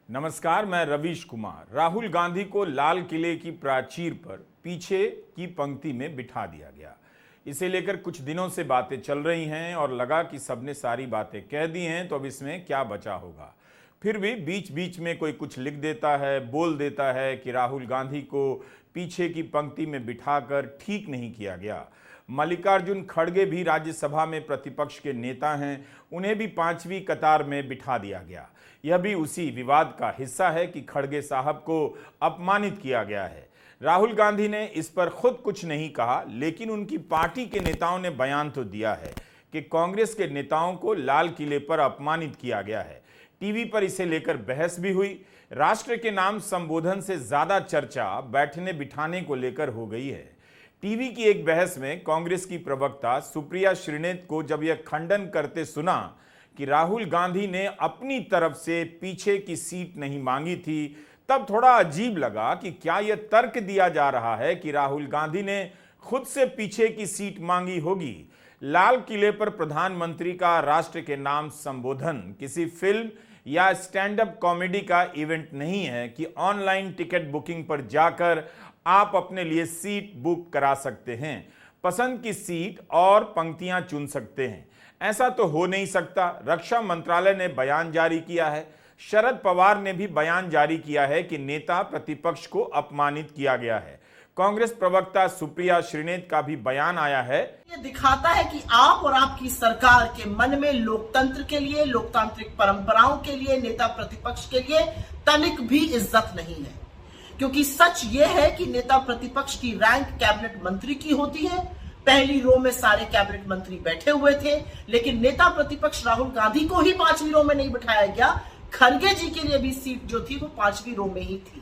नमस्कार, मैं रवीश कुमार। राहुल गांधी को लाल किले की प्राचीर पर पीछे की पंक्ति में बिठा दिया गया। इसे लेकर कुछ दिनों से बातें चल रही हैं और लगा कि सबने सारी बातें कह दी हैं तो अब इसमें क्या बचा होगा। फिर भी बीच बीच में कोई कुछ लिख देता है, बोल देता है कि राहुल गांधी को पीछे की पंक्ति में बिठाकर ठीक नहीं किया गया। मल्लिकार्जुन खड़गे भी राज्यसभा में प्रतिपक्ष के नेता हैं, उन्हें भी 5वीं कतार में बिठा दिया गया। यह भी उसी विवाद का हिस्सा है कि खड़गे साहब को अपमानित किया गया है। राहुल गांधी ने इस पर खुद कुछ नहीं कहा, लेकिन उनकी पार्टी के नेताओं ने बयान तो दिया है कि कांग्रेस के नेताओं को लाल किले पर अपमानित किया गया है। टीवी पर इसे लेकर बहस भी हुई। राष्ट्र के नाम संबोधन से ज्यादा चर्चा बैठने बिठाने को लेकर हो गई है। टीवी की एक बहस में कांग्रेस की प्रवक्ता सुप्रिया श्रीनेत को जब यह खंडन करते सुना कि राहुल गांधी ने अपनी तरफ से पीछे की सीट नहीं मांगी थी, तब थोड़ा अजीब लगा कि क्या यह तर्क दिया जा रहा है कि राहुल गांधी ने खुद से पीछे की सीट मांगी होगी। लाल किले पर प्रधानमंत्री का राष्ट्र के नाम संबोधन किसी फिल्म या स्टैंड अप कॉमेडी का इवेंट नहीं है कि ऑनलाइन टिकट बुकिंग पर जाकर आप अपने लिए सीट बुक करा सकते हैं, पसंद की सीट और पंक्तियां चुन सकते हैं। ऐसा तो हो नहीं सकता। रक्षा मंत्रालय ने बयान जारी किया है, शरद पवार ने भी बयान जारी किया है कि नेता प्रतिपक्ष को अपमानित किया गया है। कांग्रेस प्रवक्ता सुप्रिया श्रीनेत का भी बयान आया है। ये दिखाता है कि आप और आपकी सरकार के मन में लोकतंत्र के लिए, लोकतांत्रिक परंपराओं के लिए, नेता प्रतिपक्ष के लिए तनिक भी इज्जत नहीं है। क्योंकि सच ये है कि नेता प्रतिपक्ष की रैंक कैबिनेट मंत्री की होती है। पहली रो में सारे कैबिनेट मंत्री बैठे हुए थे, लेकिन नेता प्रतिपक्ष राहुल गांधी को ही 5वीं रो में नहीं बिठाया गया। खड़गे जी के लिए भी सीट जो थी वो 5वीं रो में ही थी।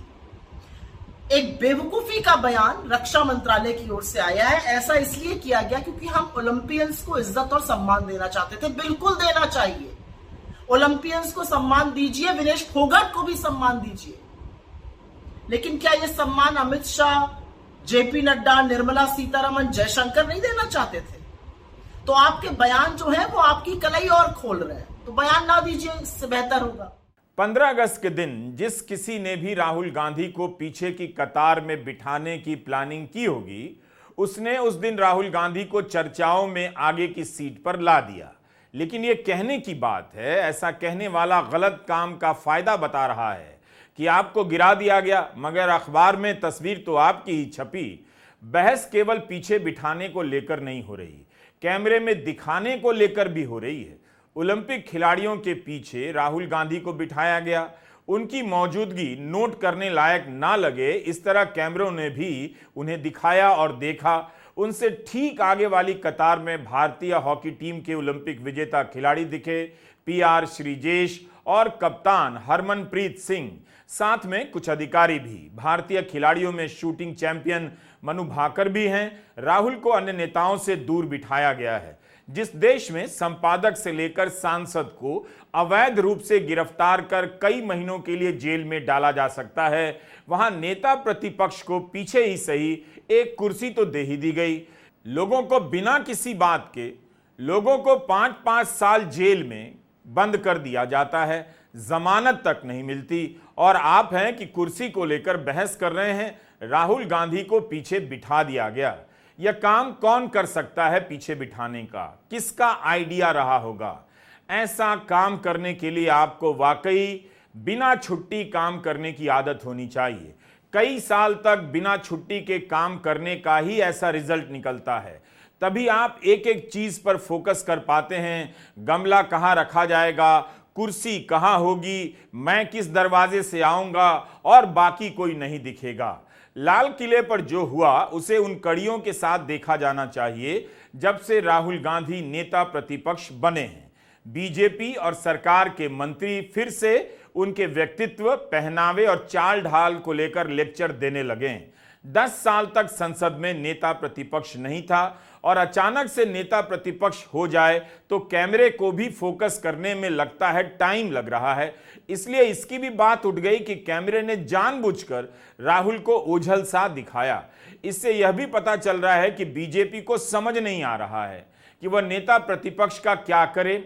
एक बेवकूफी का बयान रक्षा मंत्रालय की ओर से आया है। ऐसा इसलिए किया गया क्योंकि हम ओलंपियंस को इज्जत और सम्मान देना चाहते थे। बिल्कुल देना चाहिए, ओलंपियंस को सम्मान दीजिए, विनेश फोगाट को भी सम्मान दीजिए, लेकिन क्या यह सम्मान अमित शाह, जेपी नड्डा, निर्मला सीतारमण, जयशंकर नहीं देना चाहते थे? तो आपके बयान जो है वो आपकी कलाई और खोल रहे हैं, तो बयान ना दीजिए, इससे बेहतर होगा। 15 अगस्त के दिन जिस किसी ने भी राहुल गांधी को पीछे की कतार में बिठाने की प्लानिंग की होगी, उसने उस दिन राहुल गांधी को चर्चाओं में आगे की सीट पर ला दिया। लेकिन यह कहने की बात है, ऐसा कहने वाला गलत काम का फायदा बता रहा है कि आपको गिरा दिया गया, मगर अखबार में तस्वीर तो आपकी ही छपी। बहस केवल पीछे बिठाने को लेकर नहीं हो रही, कैमरे में दिखाने को लेकर भी हो रही है। ओलंपिक खिलाड़ियों के पीछे राहुल गांधी को बिठाया गया। उनकी मौजूदगी नोट करने लायक ना लगे, इस तरह कैमरों ने भी उन्हें दिखाया और देखा। उनसे ठीक आगे वाली कतार में भारतीय हॉकी टीम के ओलंपिक विजेता खिलाड़ी दिखे, PR श्रीजेश और कप्तान हरमनप्रीत सिंह, साथ में कुछ अधिकारी भी। भारतीय खिलाड़ियों में शूटिंग चैंपियन मनु भाकर भी हैं। राहुल को अन्य नेताओं से दूर बिठाया गया है। जिस देश में संपादक से लेकर सांसद को अवैध रूप से गिरफ्तार कर कई महीनों के लिए जेल में डाला जा सकता है, वहां नेता प्रतिपक्ष को पीछे ही सही एक कुर्सी तो दे ही दी गई। लोगों को बिना किसी बात के, लोगों को 5-5 साल जेल में बंद कर दिया जाता है, जमानत तक नहीं मिलती, और आप हैं कि कुर्सी को लेकर बहस कर रहे हैं। राहुल गांधी को पीछे बिठा दिया गया। यह काम कौन कर सकता है पीछे बिठाने का? किसका आइडिया रहा होगा? ऐसा काम करने के लिए आपको वाकई बिना छुट्टी काम करने की आदत होनी चाहिए। कई साल तक बिना छुट्टी के काम करने का ही ऐसा रिजल्ट निकलता है। तभी आप एक एक चीज पर फोकस कर पाते हैं। गमला कहां रखा जाएगा, कुर्सी कहां होगी, मैं किस दरवाजे से आऊंगा, और बाकी कोई नहीं दिखेगा। लाल किले पर जो हुआ उसे उन कड़ियों के साथ देखा जाना चाहिए जब से राहुल गांधी नेता प्रतिपक्ष बने हैं। बीजेपी और सरकार के मंत्री फिर से उनके व्यक्तित्व, पहनावे और चाल ढाल को लेकर लेक्चर देने लगे। 10 साल तक संसद में नेता प्रतिपक्ष नहीं था, और अचानक से नेता प्रतिपक्ष हो जाए तो कैमरे को भी फोकस करने में लगता है टाइम लग रहा है। इसलिए इसकी भी बात उठ गई कि कैमरे ने जानबूझकर राहुल को ओझल सा दिखाया। इससे यह भी पता चल रहा है कि बीजेपी को समझ नहीं आ रहा है कि वह नेता प्रतिपक्ष का क्या करे,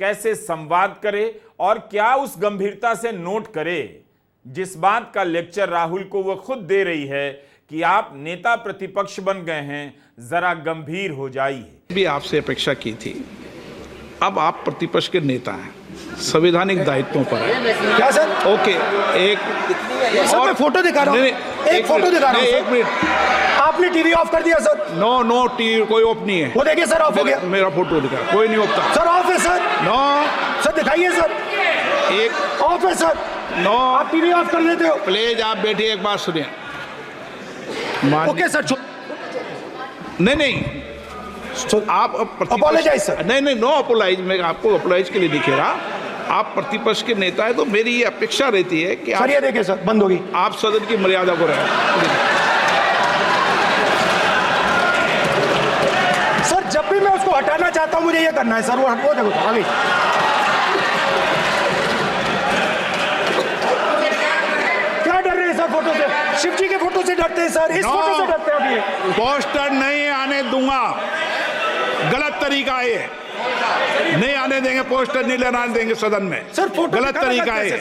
कैसे संवाद करे और क्या उस गंभीरता से नोट करे जिस बात का लेक्चर राहुल को वो खुद दे रही है कि आप नेता प्रतिपक्ष बन गए हैं, जरा गंभीर हो जाइए। भी आपसे अपेक्षा की थी, अब आप प्रतिपक्ष के नेता हैं, संवैधानिक दायित्वों पर है। क्या सर? ओके, एक और फोटो दिखा रहा हूं, एक फोटो दिखा रहा हूं। एक मिनट, आपने टीवी ऑफ कर दिया सर? नो टीवी कोई ऑफ नहीं है। वो देखिए सर, ऑफ हो गया। मेरा फोटो दिखा, कोई नहीं ऑफ सर। ऑफ है सर? नो सर दिखाइए सर। एक ऑफ है सर? नो, आप टीवी ऑफ कर देते हो? प्लीज आप बैठिए, एक बात सुनिए। Okay sir. नहीं आप अपोलोजाइज सर। नहीं, नो अपोलाइज। मैं आपको अपोलाइज के लिए दिखे रहा। आप प्रतिपक्ष के नेता है तो मेरी ये अपेक्षा रहती है कि सर ये देखिए सर, बंद होगी। आप सदन की मर्यादा को रखें। सर जब भी मैं उसको हटाना चाहता हूं मुझे ये करना है सर। वो देखो आगे। क्या डर रहे हैं सर फोटो से? शिव जी के फोटो से डरते हैं सर, इस फोटो से डरते हैं अभी। पोस्टर नहीं आने दूंगा, गलत तरीका है ये। नहीं आने देंगे, पोस्टर नहीं लगाने देंगे सदन में। सर फोटो गलत तरीका है।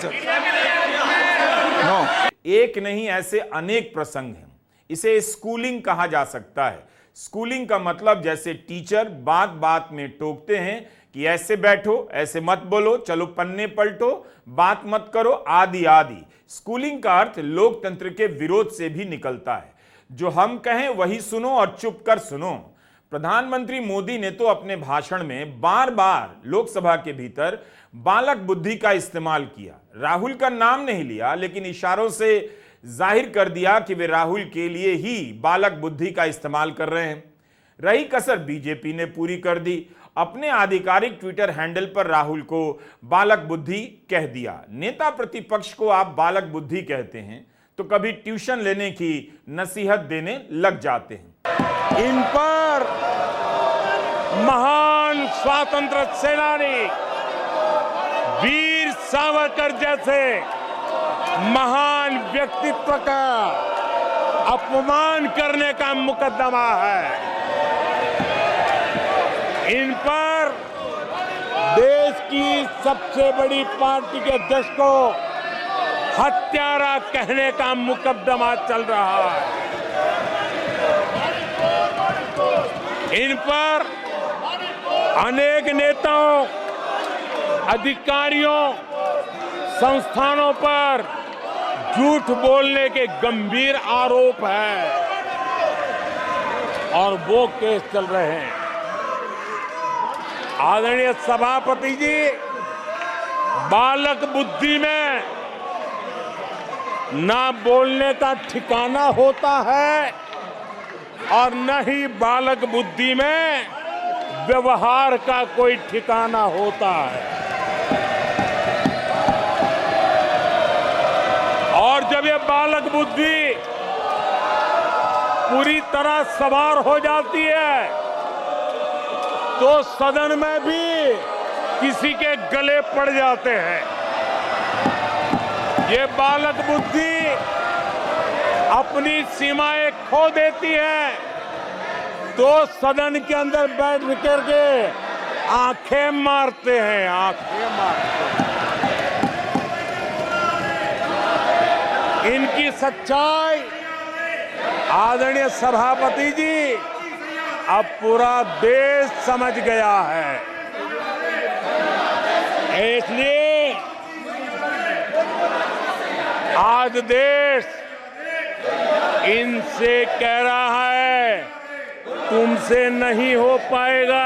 एक नहीं, ऐसे अनेक प्रसंग हैं। इसे स्कूलिंग कहा जा सकता है। स्कूलिंग का मतलब जैसे टीचर बात बात में टोकते हैं कि ऐसे बैठो, ऐसे मत बोलो, चलो पन्ने पलटो, बात मत करो, आदि आदि। स्कूलिंग का अर्थ लोकतंत्र के विरोध से भी निकलता है। जो हम कहें वही सुनो और चुप कर सुनो। प्रधानमंत्री मोदी ने तो अपने भाषण में बार बार लोकसभा के भीतर बालक बुद्धि का इस्तेमाल किया। राहुल का नाम नहीं लिया, लेकिन इशारों से जाहिर कर दिया कि वे राहुल के लिए ही बालक बुद्धि का इस्तेमाल कर रहे हैं। रही कसर बीजेपी ने पूरी कर दी। अपने आधिकारिक ट्विटर हैंडल पर राहुल को बालक बुद्धि कह दिया। नेता प्रतिपक्ष को आप बालक बुद्धि कहते हैं तो कभी ट्यूशन लेने की नसीहत देने लग जाते हैं। इन पर महान स्वातंत्र सेनानी वीर सावरकर जैसे महान व्यक्तित्व का अपमान करने का मुकदमा है। इन पर देश की सबसे बड़ी पार्टी के अध्यक्ष को हत्यारा कहने का मुकदमा चल रहा है। इन पर अनेक नेताओं, अधिकारियों, संस्थानों पर झूठ बोलने के गंभीर आरोप है और वो केस चल रहे हैं। आदरणीय सभापति जी, बालक बुद्धि में ना बोलने का ठिकाना होता है और न ही बालक बुद्धि में व्यवहार का कोई ठिकाना होता है। और जब ये बालक बुद्धि पूरी तरह सवार हो जाती है तो सदन में भी किसी के गले पड़ जाते हैं। ये बालक बुद्धि अपनी सीमाएं खो देती है तो सदन के अंदर बैठ करके आंखें मारते हैं, आंखें मारते हैं। इनकी सच्चाई आदरणीय सभापति जी अब पूरा देश समझ गया है। इसलिए आज देश इनसे कह रहा है तुमसे नहीं हो पाएगा,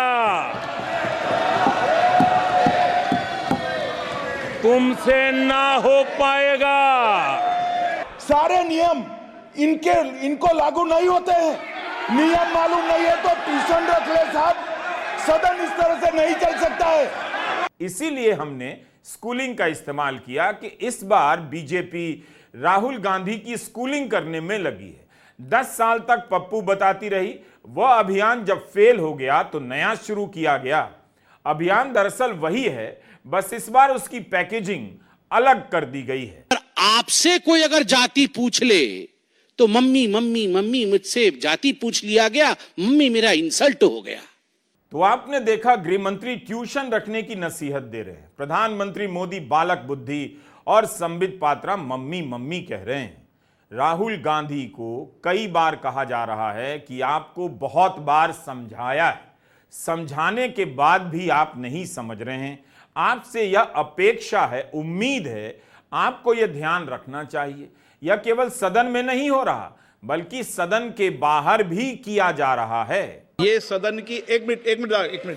तुमसे ना हो पाएगा। सारे नियम इनको लागू नहीं होते हैं। नियम मालूम नहीं है तो ट्यूशन रख ले साहब, सदन इस तरह से नहीं चल सकता है। इसीलिए हमने स्कूलिंग का इस्तेमाल किया कि इस बार बीजेपी राहुल गांधी की स्कूलिंग करने में लगी है। 10 साल तक पप्पू बताती रही। वह अभियान जब फेल हो गया तो नया शुरू किया गया। अभियान दरअसल वही है, बस इस बार उसकी पैकेजिंग अलग कर दी गई है। आपसे कोई अगर जाति पूछ ले तो मम्मी मम्मी मम्मी, मुझसे जाति पूछ लिया गया, मम्मी मेरा इंसल्ट हो गया। तो आपने देखा गृह मंत्री ट्यूशन रखने की नसीहत दे रहे हैं, प्रधानमंत्री मोदी बालक बुद्धि और संबित पात्रा मम्मी मम्मी कह रहे हैं। राहुल गांधी को कई बार कहा जा रहा है कि आपको बहुत बार समझाया है, समझाने के बाद भी आप नहीं समझ रहे हैं। आपसे यह अपेक्षा है, उम्मीद है, आपको यह ध्यान रखना चाहिए। यह केवल सदन में नहीं हो रहा बल्कि सदन के बाहर भी किया जा रहा है। ये सदन की एक मिनट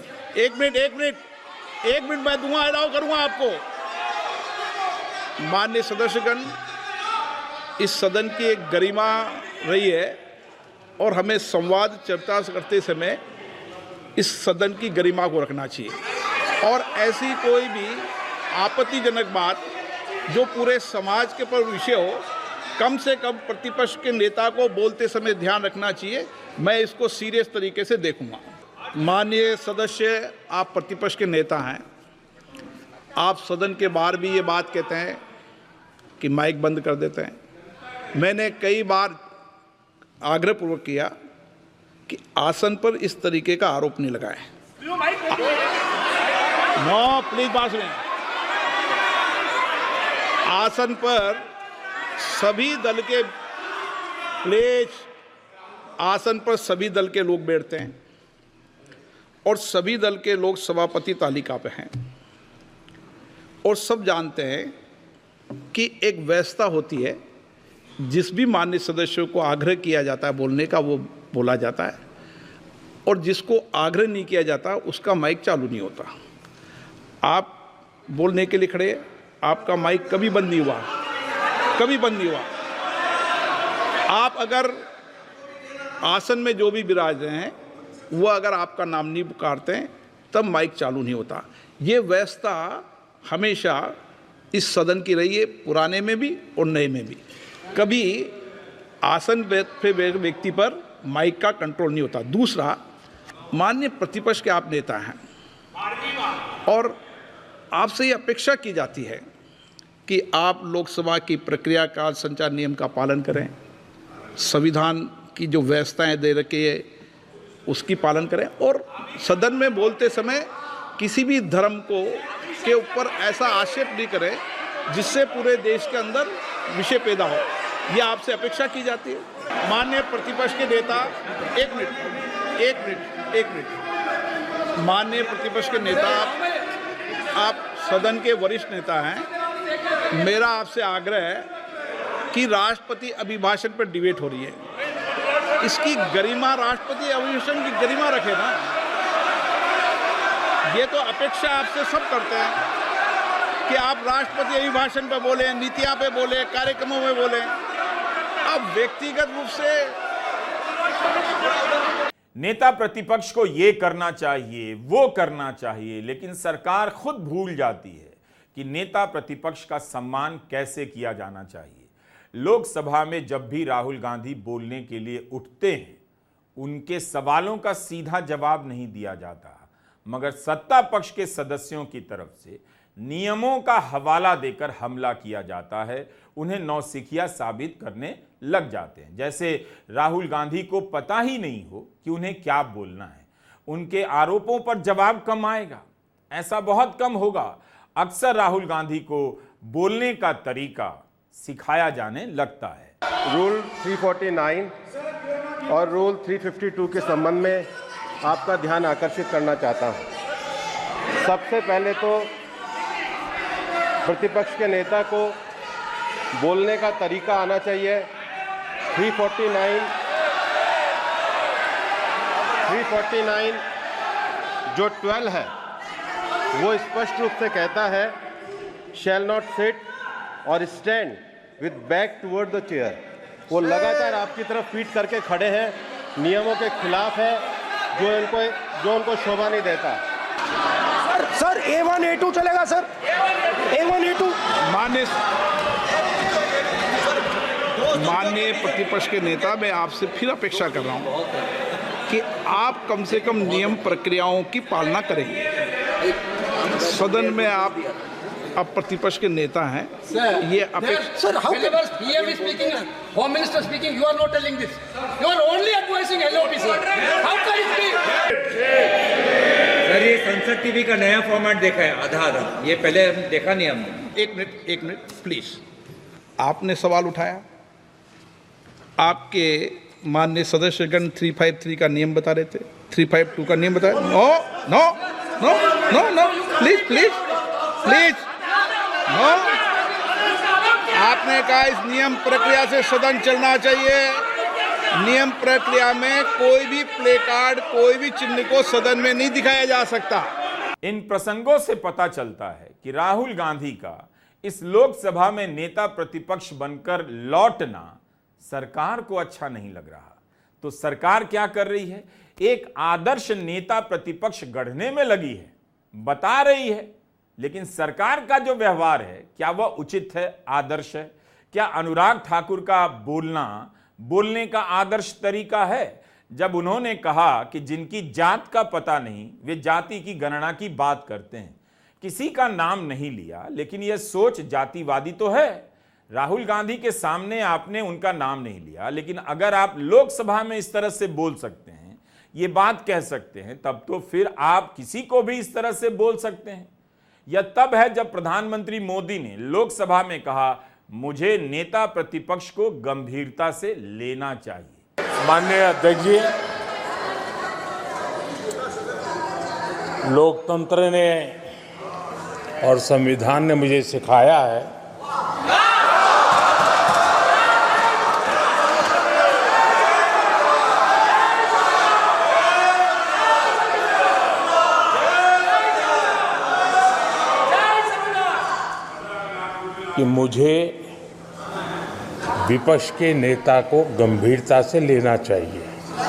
मैं दूंगा, अलाउ करूंगा आपको। माननीय सदस्यगण, इस सदन की एक गरिमा रही है और हमें संवाद चर्चा करते समय इस सदन की गरिमा को रखना चाहिए और ऐसी कोई भी आपत्तिजनक बात जो पूरे समाज के पर विषय हो, कम से कम प्रतिपक्ष के नेता को बोलते समय ध्यान रखना चाहिए। मैं इसको सीरियस तरीके से देखूंगा। माननीय सदस्य, आप प्रतिपक्ष के नेता हैं, आप सदन के बाहर भी ये बात कहते हैं कि माइक बंद कर देते हैं। मैंने कई बार आग्रहपूर्वक किया कि आसन पर इस तरीके का आरोप नहीं लगाएं। नो प्लीज, बात सुनिए। आसन पर सभी दल के प्लेज, आसन पर सभी दल के लोग बैठते हैं और सभी दल के लोग सभापति तालिका पे हैं और सब जानते हैं कि एक व्यवस्था होती है, जिस भी माननीय सदस्यों को आग्रह किया जाता है बोलने का वो बोला जाता है और जिसको आग्रह नहीं किया जाता उसका माइक चालू नहीं होता। आप बोलने के लिए खड़े, आपका माइक कभी बंद नहीं हुआ, कभी बंद नहीं हुआ। आप अगर आसन में जो भी विराज रहे हैं वो अगर आपका नाम नहीं पुकारते हैं तब माइक चालू नहीं होता। ये व्यवस्था हमेशा इस सदन की रही है, पुराने में भी और नए में भी। कभी आसन पे व्यक्ति पर माइक का कंट्रोल नहीं होता। दूसरा, माननीय प्रतिपक्ष के आप नेता हैं और आपसे ये अपेक्षा की जाती है कि आप लोकसभा की प्रक्रिया काल संचार नियम का पालन करें, संविधान की जो व्यवस्थाएं दे रखी है उसकी पालन करें और सदन में बोलते समय किसी भी धर्म को के ऊपर ऐसा आक्षेप नहीं करें जिससे पूरे देश के अंदर विषय पैदा हो। ये आपसे अपेक्षा की जाती है। माननीय प्रतिपक्ष के नेता, एक मिनट, माननीय प्रतिपक्ष के नेता, आप सदन के वरिष्ठ नेता हैं। मेरा आपसे आग्रह है कि राष्ट्रपति अभिभाषण पर डिबेट हो रही है, इसकी गरिमा, राष्ट्रपति अभिभाषण की गरिमा रखे ना। ये तो अपेक्षा आपसे सब करते हैं कि आप राष्ट्रपति अभिभाषण पे बोले, नीतियां पे बोले, कार्यक्रमों में बोले। अब व्यक्तिगत रूप से नेता प्रतिपक्ष को ये करना चाहिए, वो करना चाहिए, लेकिन सरकार खुद भूल जाती है कि नेता प्रतिपक्ष का सम्मान कैसे किया जाना चाहिए। लोकसभा में जब भी राहुल गांधी बोलने के लिए उठते हैं, उनके सवालों का सीधा जवाब नहीं दिया जाता, मगर सत्ता पक्ष के सदस्यों की तरफ से नियमों का हवाला देकर हमला किया जाता है, उन्हें नौसिखिया साबित करने लग जाते हैं। जैसे राहुल गांधी को पता ही नहीं हो कि उन्हें क्या बोलना है। उनके आरोपों पर जवाब कम आएगा, ऐसा बहुत कम होगा। अक्सर राहुल गांधी को बोलने का तरीका सिखाया जाने लगता है। रूल 349 और रूल 352 के संबंध में आपका ध्यान आकर्षित करना चाहता हूं। सबसे पहले तो प्रतिपक्ष के नेता को बोलने का तरीका आना चाहिए। 349 जो 12 है वो स्पष्ट रूप से कहता है, शैल नॉट सिट और stand with back toward the chair. वो लगातार आपकी तरफ पीठ करके खड़े हैं, नियमों के खिलाफ है, जो उनको शोभा नहीं देता। सर A1 A2 चलेगा सर, A1 A2। माननीय प्रतिपक्ष के नेता, मैं आपसे फिर अपेक्षा कर रहा हूं कि आप कम से कम नियम प्रक्रियाओं की पालना करेंगे। सदन में आप प्रतिपक्ष के नेता हैं, ये अपेक्षा। Sir, how can PM is speaking, Home Minister speaking, you are not telling this. You are only advising LOP, sir. How can it be? Sir ये संसद टीवी का नया फॉर्मेट देखा है, आधा आधा, ये पहले देखा नहीं हमने। एक मिनट प्लीज। आपने सवाल उठाया, आपके माननीय सदस्यगण 353 का नियम बता रहे थे, 352 का नियम बताया। No no no no no please please please no. आपने कहा इस नियम प्रक्रिया से सदन चलना चाहिए। नियम प्रक्रिया में कोई भी प्ले कार्ड, कोई भी चिन्ह को सदन में नहीं दिखाया जा सकता। इन प्रसंगों से पता चलता है कि राहुल गांधी का इस लोकसभा में नेता प्रतिपक्ष बनकर लौटना सरकार को अच्छा नहीं लग रहा। तो सरकार क्या कर रही है? एक आदर्श नेता प्रतिपक्ष गढ़ने में लगी है, बता रही है, लेकिन सरकार का जो व्यवहार है क्या वह उचित है, आदर्श है? क्या अनुराग ठाकुर का बोलने का आदर्श तरीका है? जब उन्होंने कहा कि जिनकी जात का पता नहीं वे जाति की गणना की बात करते हैं, किसी का नाम नहीं लिया, लेकिन यह सोच जातिवादी तो है। राहुल गांधी के सामने आपने उनका नाम नहीं लिया, लेकिन अगर आप लोकसभा में इस तरह से बोल सकते हैं, ये बात कह सकते हैं, तब तो फिर आप किसी को भी इस तरह से बोल सकते हैं। यह तब है जब प्रधानमंत्री मोदी ने लोकसभा में कहा, मुझे नेता प्रतिपक्ष को गंभीरता से लेना चाहिए। माननीय अध्यक्ष जी, लोकतंत्र ने और संविधान ने मुझे सिखाया है कि मुझे विपक्ष के नेता को गंभीरता से लेना चाहिए।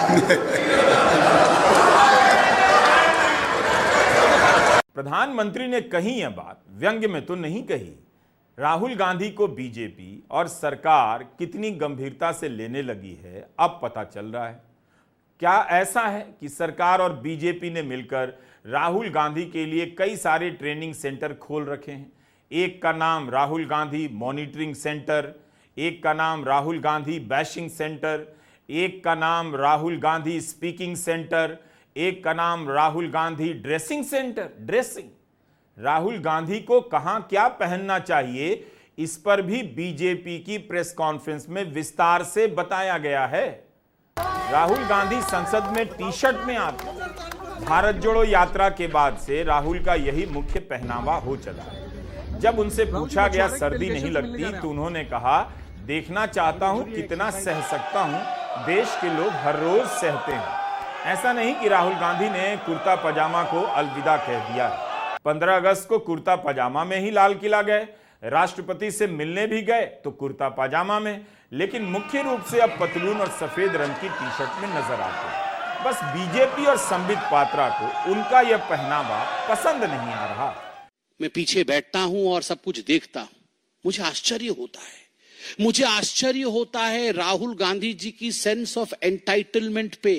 प्रधानमंत्री ने कही यह बात व्यंग्य में तो नहीं कही। राहुल गांधी को बीजेपी और सरकार कितनी गंभीरता से लेने लगी है अब पता चल रहा है। क्या ऐसा है कि सरकार और बीजेपी ने मिलकर राहुल गांधी के लिए कई सारे ट्रेनिंग सेंटर खोल रखे हैं? एक का नाम राहुल गांधी मॉनिटरिंग सेंटर, एक का नाम राहुल गांधी बैशिंग सेंटर, एक का नाम राहुल गांधी स्पीकिंग सेंटर, एक का नाम Rahul Gandhi dressing centre. Dressing, Rahul Gandhi को कहां क्या पहनना चाहिए, इस पर भी बीजेपी की प्रेस कॉन्फ्रेंस में विस्तार से बताया गया है। राहुल गांधी संसद में टी शर्ट में आते। भारत जोड़ो यात्रा के बाद से राहुल का यही मुख्य पहनावा हो चला है। जब उनसे पूछा गया सर्दी नहीं लगती तो उन्होंने कहा, देखना चाहता हूं कितना सह सकता हूं, देश के लोग हर रोज सहते हैं। ऐसा नहीं कि राहुल गांधी ने कुर्ता पजामा को अलविदा कह दिया। 15 अगस्त को कुर्ता पजामा में ही लाल किला गए, राष्ट्रपति से मिलने भी गए तो कुर्ता पजामा में, लेकिन मुख्य रूप से अब पतलून और सफेद रंग की टी शर्ट में नजर आते हैं। बस बीजेपी और संबित पात्रा को उनका यह पहनावा पसंद नहीं आ रहा। मैं पीछे बैठता हूं और सब कुछ देखता हूं, मुझे आश्चर्य होता है। मुझे आश्चर्य होता है राहुल गांधी जी की सेंस ऑफ एंटाइटलमेंट पे।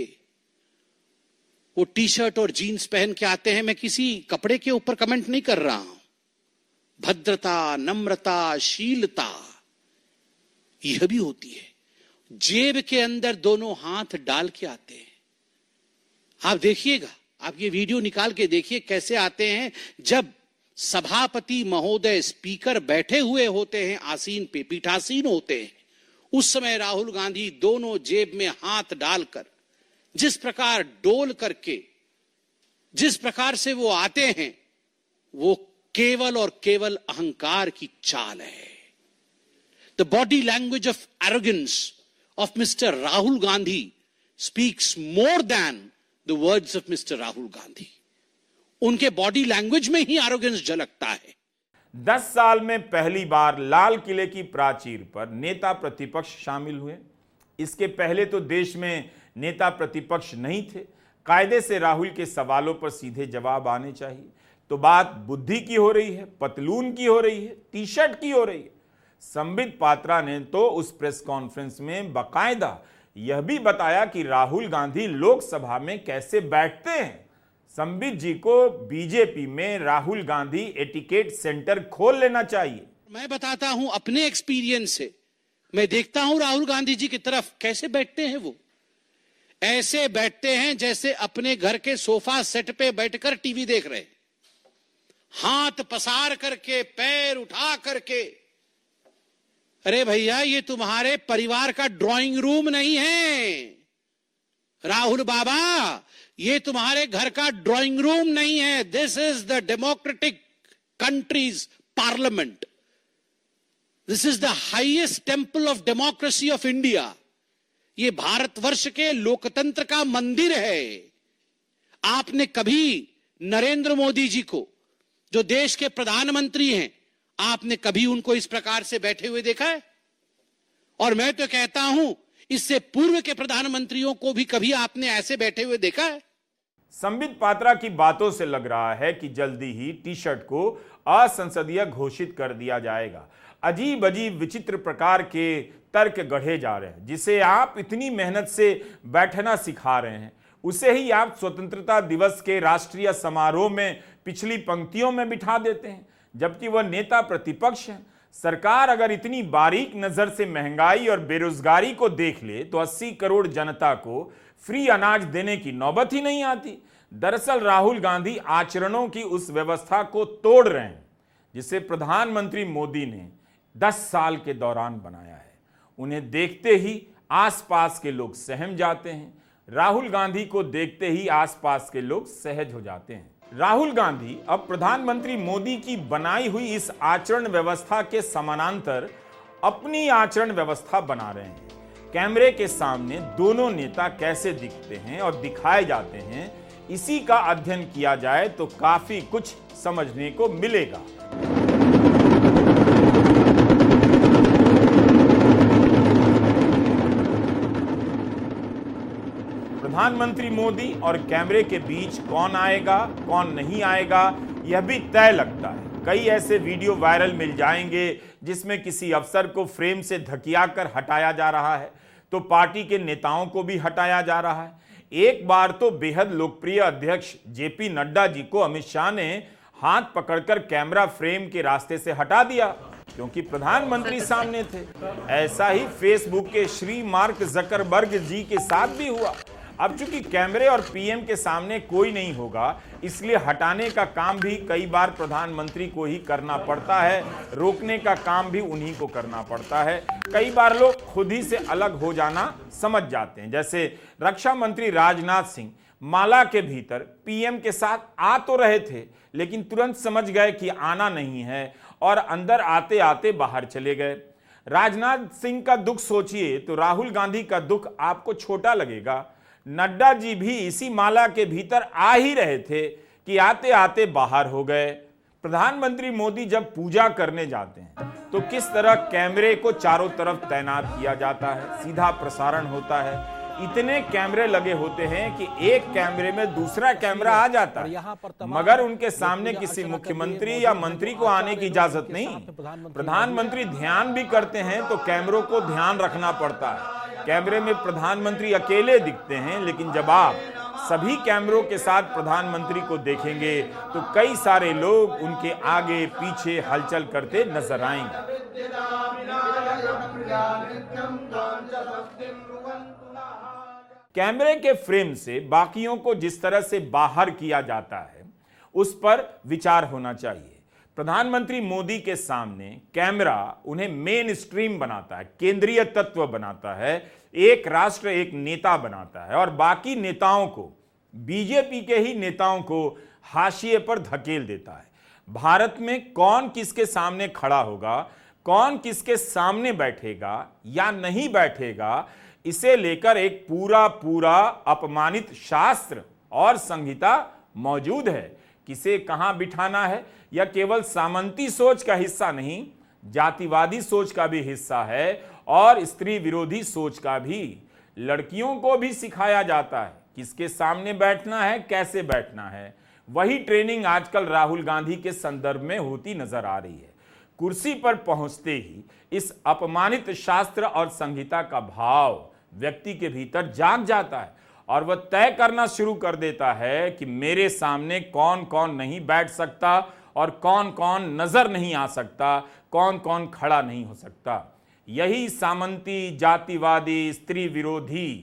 वो टी शर्ट और जीन्स पहन के आते हैं। मैं किसी कपड़े के ऊपर कमेंट नहीं कर रहा हूं। भद्रता, नम्रता, शीलता यह भी होती है। जेब के अंदर दोनों हाथ डाल के आते हैं। आप देखिएगा, आप ये वीडियो निकाल के देखिए कैसे आते हैं। जब सभापति महोदय स्पीकर बैठे हुए होते हैं, आसीन पे पीठासीन होते हैं, उस समय राहुल गांधी दोनों जेब में हाथ डालकर जिस प्रकार डोल करके जिस प्रकार से वो आते हैं, वो केवल और केवल अहंकार की चाल है। The body language of arrogance of mister Rahul Gandhi speaks more than the words of mister Rahul Gandhi. उनके बॉडी लैंग्वेज में ही एरोगेंस झलकता है। 10 साल में पहली बार लाल किले की प्राचीर पर नेता प्रतिपक्ष शामिल हुए। इसके पहले तो देश में नेता प्रतिपक्ष नहीं थे। कायदे से राहुल के सवालों पर सीधे जवाब आने चाहिए। तो बात बुद्धि की हो रही है, पतलून की हो रही है, टी शर्ट की हो रही है। संबित पात्रा ने तो उस प्रेस कॉन्फ्रेंस में बाकायदा यह भी बताया कि राहुल गांधी लोकसभा में कैसे बैठते हैं। संबित जी को बीजेपी में राहुल गांधी एटिकेट सेंटर खोल लेना चाहिए। मैं बताता हूं अपने एक्सपीरियंस से। मैं देखता हूं राहुल गांधी जी की तरफ कैसे बैठते हैं वो। ऐसे बैठते हैं जैसे अपने घर के सोफा सेट पे बैठकर टीवी देख रहे, हाथ पसार करके, पैर उठा करके। अरे भैया, ये तुम्हारे परिवार का ड्राइंग रूम नहीं है राहुल बाबा, ये तुम्हारे घर का ड्राइंग रूम नहीं है। This is the democratic countries parliament, this is the highest temple of democracy of India. ये भारतवर्ष के लोकतंत्र का मंदिर है। आपने कभी नरेंद्र मोदी जी को, जो देश के प्रधानमंत्री हैं, आपने कभी उनको इस प्रकार से बैठे हुए देखा है? और मैं तो कहता हूं, इससे पूर्व के प्रधानमंत्रियों को भी कभी आपने ऐसे बैठे हुए देखा है? संबित पात्रा की बातों से लग रहा है कि जल्दी ही टी शर्ट को असंसदीय घोषित कर दिया जाएगा। अजीब अजीब विचित्र प्रकार के तर्क गढ़े जा रहे हैं। जिसे आप इतनी मेहनत से बैठना सिखा रहे हैं, उसे ही आप स्वतंत्रता दिवस के राष्ट्रीय समारोह में पिछली पंक्तियों में बिठा देते हैं, जबकि वह नेता प्रतिपक्ष है। सरकार अगर इतनी बारीक नजर से महंगाई और बेरोजगारी को देख ले तो 80 करोड़ जनता को फ्री अनाज देने की नौबत ही नहीं आती। दरअसल राहुल गांधी आचरणों की उस व्यवस्था को तोड़ रहे हैं जिसे प्रधानमंत्री मोदी ने 10 साल के दौरान बनाया है। उन्हें देखते ही आसपास के लोग सहम जाते हैं, राहुल गांधी को देखते ही आसपास के लोग सहज हो जाते हैं। राहुल गांधी अब प्रधानमंत्री मोदी की बनाई हुई इस आचरण व्यवस्था के समानांतर अपनी आचरण व्यवस्था बना रहे हैं। कैमरे के सामने दोनों नेता कैसे दिखते हैं और दिखाए जाते हैं, इसी का अध्ययन किया जाए तो काफी कुछ समझने को मिलेगा। प्रधानमंत्री मोदी और कैमरे के बीच कौन आएगा कौन नहीं आएगा, यह भी तय लगता है। कई ऐसे वीडियो वायरल मिल जाएंगे जिसमें किसी अफसर को फ्रेम से धकियाकर हटाया जा रहा है तो पार्टी के नेताओं को भी हटाया जा रहा है। एक बार तो बेहद लोकप्रिय अध्यक्ष जेपी नड्डा जी को अमित शाह ने हाथ पकड़कर कैमरा फ्रेम के रास्ते से हटा दिया क्योंकि प्रधानमंत्री सामने थे। ऐसा ही फेसबुक के श्री मार्क जकरबर्ग जी के साथ भी हुआ। अब चूंकि कैमरे और पीएम के सामने कोई नहीं होगा, इसलिए हटाने का काम भी कई बार प्रधानमंत्री को ही करना पड़ता है, रोकने का काम भी उन्हीं को करना पड़ता है। कई बार लोग खुद ही से अलग हो जाना समझ जाते हैं। जैसे रक्षा मंत्री राजनाथ सिंह माला के भीतर पीएम के साथ आ तो रहे थे, लेकिन तुरंत समझ गए कि आना नहीं है और अंदर आते आते बाहर चले गए। राजनाथ सिंह का दुख सोचिए तो राहुल गांधी का दुख आपको छोटा लगेगा। नड्डा जी भी इसी माला के भीतर आ ही रहे थे कि आते आते बाहर हो गए। प्रधानमंत्री मोदी जब पूजा करने जाते हैं तो किस तरह कैमरे को चारों तरफ तैनात किया जाता है, सीधा प्रसारण होता है। इतने कैमरे लगे होते हैं कि एक कैमरे में दूसरा कैमरा आ जाता है, मगर उनके सामने किसी मुख्यमंत्री या मंत्री को आने की इजाजत नहीं। प्रधानमंत्री ध्यान भी करते हैं तो कैमरों को ध्यान रखना पड़ता है। कैमरे में प्रधानमंत्री अकेले दिखते हैं, लेकिन जब आप सभी कैमरों के साथ प्रधानमंत्री को देखेंगे तो कई सारे लोग उनके आगे पीछे हलचल करते नजर आएंगे। कैमरे के फ्रेम से बाकियों को जिस तरह से बाहर किया जाता है उस पर विचार होना चाहिए। प्रधानमंत्री मोदी के सामने कैमरा उन्हें मेन स्ट्रीम बनाता है, केंद्रीय तत्व बनाता है, एक राष्ट्र एक नेता बनाता है और बाकी नेताओं को, बीजेपी के ही नेताओं को हाशिए पर धकेल देता है। भारत में कौन किसके सामने खड़ा होगा, कौन किसके सामने बैठेगा या नहीं बैठेगा, इसे लेकर एक पूरा अपमानित शास्त्र और संहिता मौजूद है। किसे कहां बिठाना है यह केवल सामंती सोच का हिस्सा नहीं, जातिवादी सोच का भी हिस्सा है और स्त्री विरोधी सोच का भी। लड़कियों को भी सिखाया जाता है किसके सामने बैठना है, कैसे बैठना है। वही ट्रेनिंग आजकल राहुल गांधी के संदर्भ में होती नजर आ रही है। कुर्सी पर पहुंचते ही इस अपमानित शास्त्र और संहिता का भाव व्यक्ति के भीतर जाग जाता है और वह तय करना शुरू कर देता है कि मेरे सामने कौन कौन नहीं बैठ सकता और कौन कौन नजर नहीं आ सकता, कौन कौन खड़ा नहीं हो सकता। यही सामंती, जातिवादी, स्त्री विरोधी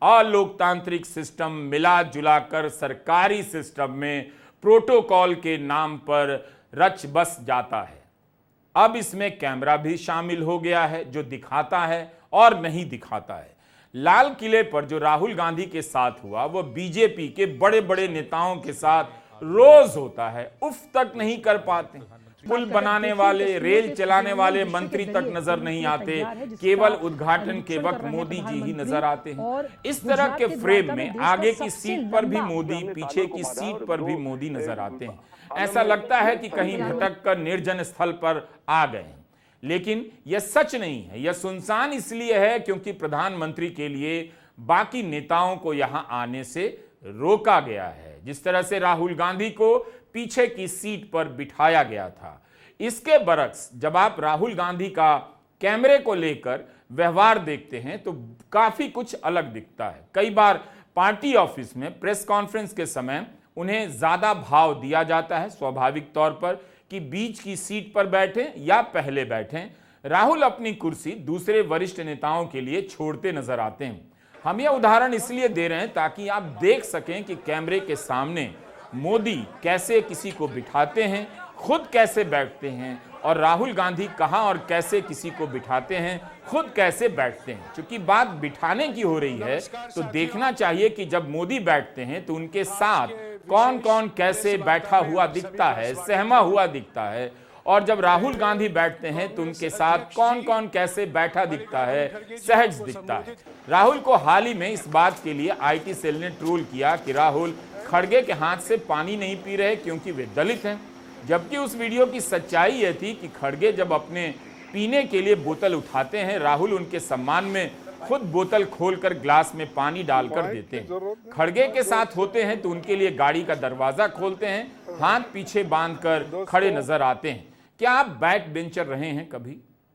अलोकतांत्रिक सिस्टम मिला जुला कर सरकारी सिस्टम में प्रोटोकॉल के नाम पर रच बस जाता है। अब इसमें कैमरा भी शामिल हो गया है जो दिखाता है और नहीं दिखाता है। लाल किले पर जो राहुल गांधी के साथ हुआ वो बीजेपी के बड़े बड़े नेताओं के साथ रोज होता है, उफ तक नहीं कर पाते। पुल बनाने वाले, रेल चलाने वाले मंत्री तक नजर नहीं आते, केवल उद्घाटन के वक्त मोदी जी ही नजर आते हैं। इस तरह के फ्रेम में आगे की सीट पर भी मोदी, पीछे की सीट पर भी मोदी नजर आते हैं। ऐसा लगता है कि कहीं भटक कर निर्जन स्थल पर आ गए हैं, लेकिन यह सच नहीं है। यह सुनसान इसलिए है क्योंकि प्रधानमंत्री के लिए बाकी नेताओं को यहां आने से रोका गया है, जिस तरह से राहुल गांधी को पीछे की सीट पर बिठाया गया था। इसके बरक्स जब आप राहुल गांधी का कैमरे को लेकर व्यवहार देखते हैं तो काफी कुछ अलग दिखता है। कई बार पार्टी ऑफिस में प्रेस कॉन्फ्रेंस के समय उन्हें ज्यादा भाव दिया जाता है, स्वाभाविक तौर पर, कि बीच की सीट पर बैठें या पहले बैठें। राहुल अपनी कुर्सी दूसरे वरिष्ठ नेताओं के लिए छोड़ते नजर आते हैं। हम यह उदाहरण इसलिए दे रहे हैं ताकि आप देख सकें कि कैमरे के सामने मोदी कैसे किसी को बिठाते हैं, खुद कैसे बैठते हैं, और राहुल गांधी कहां और कैसे किसी को बिठाते हैं, खुद कैसे बैठते हैं। क्योंकि बात बिठाने की हो रही है तो देखना चाहिए कि जब मोदी बैठते हैं तो उनके साथ कौन कौन कैसे बैठा हुआ दिखता है, सहमा हुआ दिखता है, और जब राहुल गांधी बैठते हैं तो उनके साथ कौन कौन कैसे बैठा दिखता है, सहज दिखता है। राहुल को हाल ही में इस बात के लिए आईटी सेल ने ट्रोल किया कि राहुल खड़गे के हाथ से पानी नहीं पी रहे क्योंकि वे दलित हैं, जबकि उस वीडियो की सच्चाई यह थी कि खड़गे जब अपने पीने के लिए बोतल उठाते हैं, राहुल उनके सम्मान में खुद बोतल खोलकर ग्लास में पानी डालकर देते हैं। खड़गे के साथ होते हैं तो उनके लिए गाड़ी का दरवाजा खोलते हैं, हाथ पीछे बांधकर खड़े नजर आते हैं। क्या आप बैक बेंचर रहे हैं कभी?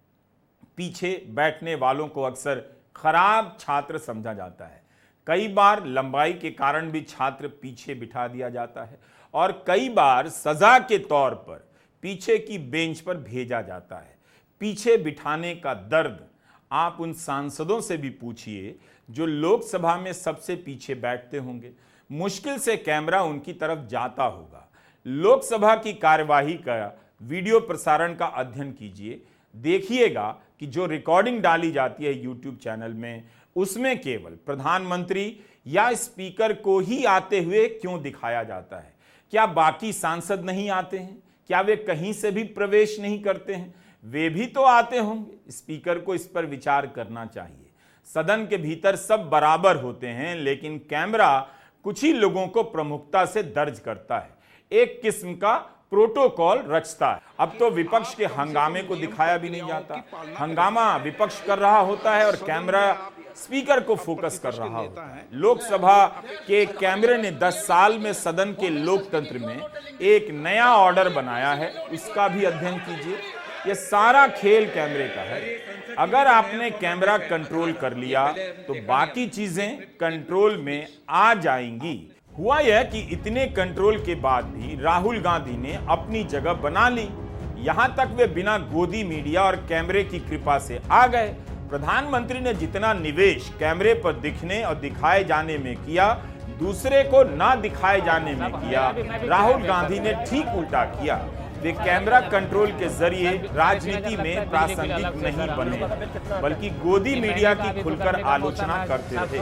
पीछे बैठने वालों को अक्सर खराब छात्र समझा जाता है। कई बार लंबाई के कारण भी छात्र पीछे बिठा दिया जाता है और कई बार सजा के तौर पर पीछे की बेंच पर भेजा जाता है। पीछे बिठाने का दर्द आप उन सांसदों से भी पूछिए जो लोकसभा में सबसे पीछे बैठते होंगे। मुश्किल से कैमरा उनकी तरफ जाता होगा। लोकसभा की कार्यवाही का वीडियो प्रसारण का अध्ययन कीजिए, देखिएगा कि जो रिकॉर्डिंग डाली जाती है यूट्यूब चैनल में, उसमें केवल प्रधानमंत्री या स्पीकर को ही आते हुए क्यों दिखाया जाता है। क्या बाकी सांसद नहीं आते हैं? क्या वे कहीं से भी प्रवेश नहीं करते हैं? वे भी तो आते होंगे। स्पीकर को इस पर विचार करना चाहिए। सदन के भीतर सब बराबर होते हैं, लेकिन कैमरा कुछ ही लोगों को प्रमुखता से दर्ज करता है, एक किस्म का प्रोटोकॉल रचता है। अब तो विपक्ष के हंगामे को दिखाया भी नहीं जाता। हंगामा विपक्ष कर रहा होता है और कैमरा स्पीकर को फोकस कर रहा होता है। लोकसभा के कैमरे ने 10 साल में सदन के लोकतंत्र में एक नया ऑर्डर बनाया है, उसका भी अध्ययन कीजिए। यह सारा खेल कैमरे का है। अगर आपने कैमरा कंट्रोल कर लिया तो बाकी चीजें कंट्रोल में आ जाएंगी। हुआ यह कि इतने कंट्रोल के बाद भी राहुल गांधी ने अपनी जगह बना ली। यहां तक वे बिना गोदी मीडिया और कैमरे की कृपा से आ गए। प्रधानमंत्री ने जितना निवेश कैमरे पर दिखने और दिखाए जाने में किया, दूसरे को ना दिखाए जाने में किया। राहुल गांधी ने ठीक उल्टा किया। वे कैमरा कंट्रोल के जरिए राजनीति में प्रासंगिक नहीं बने, बल्कि गोदी मीडिया की खुलकर आलोचना करते थे।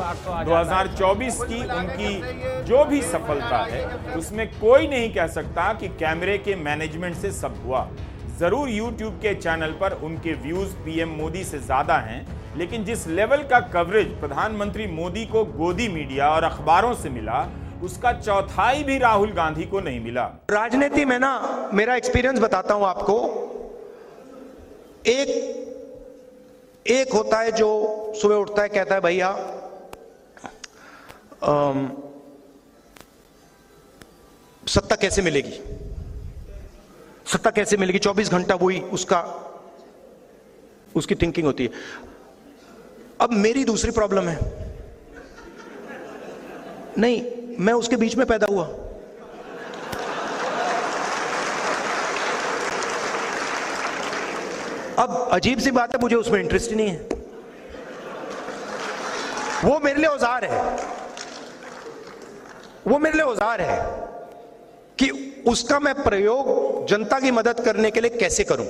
2024 की उनकी जो भी सफलता है, उसमें कोई नहीं कह सकता कि कैमरे के मैनेजमेंट से सब हुआ। जरूर यूट्यूब के चैनल पर उनके व्यूज पीएम मोदी से ज्यादा हैं, लेकिन जिस लेवल का कवरेज प्रधानमंत्री मोदी को गोदी मीडिया और अखबारों से मिला, उसका चौथाई भी राहुल गांधी को नहीं मिला। राजनीति में ना, मेरा एक्सपीरियंस बताता हूं आपको। एक होता है जो सुबह उठता है, कहता है भैया सत्ता कैसे मिलेगी, सत्ता कैसे मिलेगी, 24 घंटा वही उसकी थिंकिंग होती है। अब मेरी दूसरी प्रॉब्लम है, नहीं, मैं उसके बीच में पैदा हुआ। अब अजीब सी बात है, मुझे उसमें इंटरेस्ट ही नहीं है। वो मेरे लिए औजार है, वो मेरे लिए औजार है कि उसका मैं प्रयोग जनता की मदद करने के लिए कैसे करूं।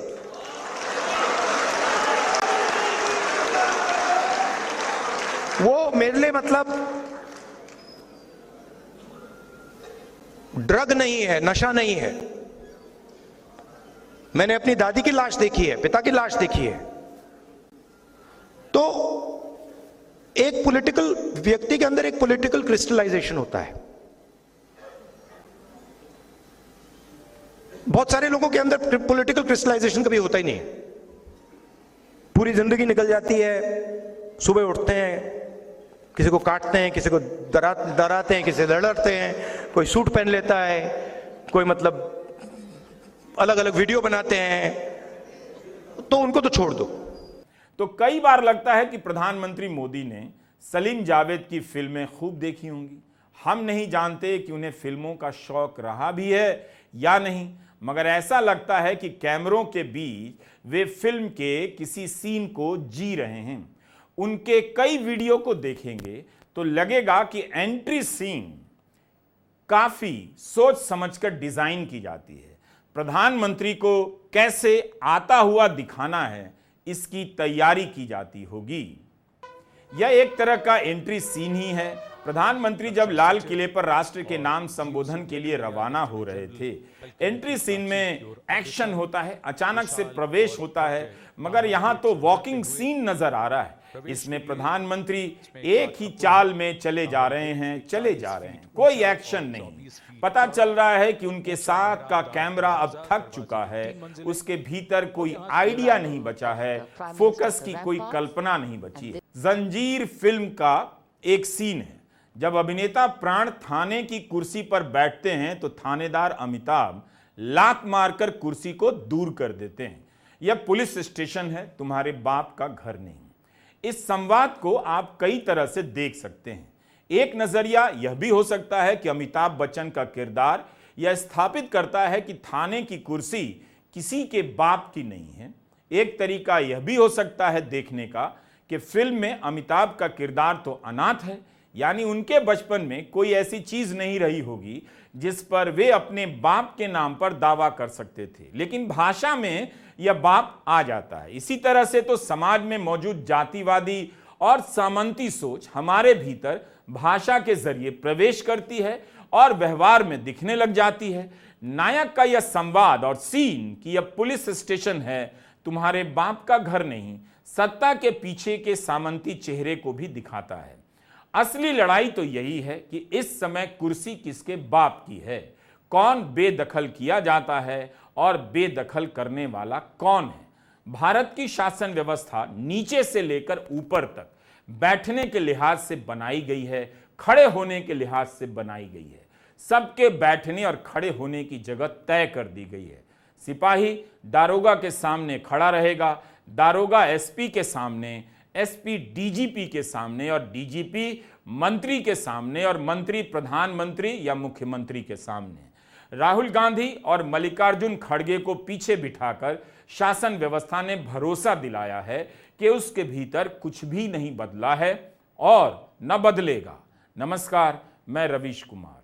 वो मेरे लिए मतलब ड्रग नहीं है, नशा नहीं है। मैंने अपनी दादी की लाश देखी है, पिता की लाश देखी है। तो एक पॉलिटिकल व्यक्ति के अंदर एक पॉलिटिकल क्रिस्टलाइजेशन होता है। बहुत सारे लोगों के अंदर पॉलिटिकल क्रिस्टलाइजेशन कभी होता ही नहीं है। पूरी जिंदगी निकल जाती है, सुबह उठते हैं, किसी को काटते हैं, किसी को डराते हैं, किसी से लड़ते हैं, कोई सूट पहन लेता है, कोई मतलब अलग अलग वीडियो बनाते हैं, तो उनको तो छोड़ दो। तो कई बार लगता है कि प्रधानमंत्री मोदी ने सलीम जावेद की फिल्में खूब देखी होंगी। हम नहीं जानते कि उन्हें फिल्मों का शौक रहा भी है या नहीं, मगर ऐसा लगता है कि कैमरों के बीच वे फिल्म के किसी सीन को जी रहे हैं। उनके कई वीडियो को देखेंगे तो लगेगा कि एंट्री सीन काफी सोच समझकर डिजाइन की जाती है। प्रधानमंत्री को कैसे आता हुआ दिखाना है, इसकी तैयारी की जाती होगी। यह एक तरह का एंट्री सीन ही है। प्रधानमंत्री जब लाल किले पर राष्ट्र के नाम संबोधन के लिए रवाना हो रहे थे, एंट्री सीन में एक्शन होता है, अचानक से प्रवेश होता है, मगर यहां तो वॉकिंग सीन नजर आ रहा है। इसमें प्रधानमंत्री एक ही चाल में चले जा रहे हैं, कोई एक्शन नहीं। पता चल रहा है कि उनके साथ का कैमरा अब थक चुका है, उसके भीतर कोई आइडिया नहीं बचा है, फोकस की कोई कल्पना नहीं बची है। जंजीर फिल्म का एक सीन है, जब अभिनेता प्राण थाने की कुर्सी पर बैठते हैं तो थानेदार अमिताभ लात मारकर कुर्सी को दूर कर देते हैं। यह पुलिस स्टेशन है, तुम्हारे बाप का घर नहीं। इस संवाद को आप कई तरह से देख सकते हैं। एक नजरिया यह भी हो सकता है कि अमिताभ बच्चन का किरदार यह स्थापित करता है कि थाने की कुर्सी किसी के बाप की नहीं है। एक तरीका यह भी हो सकता है देखने का कि फिल्म में अमिताभ का किरदार तो अनाथ है, यानी उनके बचपन में कोई ऐसी चीज नहीं रही होगी जिस पर वे अपने बाप के नाम पर दावा कर सकते थे, लेकिन भाषा में यह बाप आ जाता है। इसी तरह से तो समाज में मौजूद जातिवादी और सामंती सोच हमारे भीतर भाषा के जरिए प्रवेश करती है और व्यवहार में दिखने लग जाती है। नायक का यह संवाद और सीन कि यह पुलिस स्टेशन है, तुम्हारे बाप का घर नहीं, सत्ता के पीछे के सामंती चेहरे को भी दिखाता है। असली लड़ाई तो यही है कि इस समय कुर्सी किसके बाप की है, कौन बेदखल किया जाता है और बेदखल करने वाला कौन है। भारत की शासन व्यवस्था नीचे से लेकर ऊपर तक बैठने के लिहाज से बनाई गई है, खड़े होने के लिहाज से बनाई गई है। सबके बैठने और खड़े होने की जगह तय कर दी गई है। सिपाही दारोगा के सामने खड़ा रहेगा, दारोगा एसपी के सामने, एसपी डीजीपी के सामने और डीजीपी मंत्री के सामने और मंत्री प्रधानमंत्री या मुख्यमंत्री के सामने। राहुल गांधी और मल्लिकार्जुन खड़गे को पीछे बिठाकर शासन व्यवस्था ने भरोसा दिलाया है कि उसके भीतर कुछ भी नहीं बदला है और न बदलेगा। नमस्कार, मैं रवीश कुमार।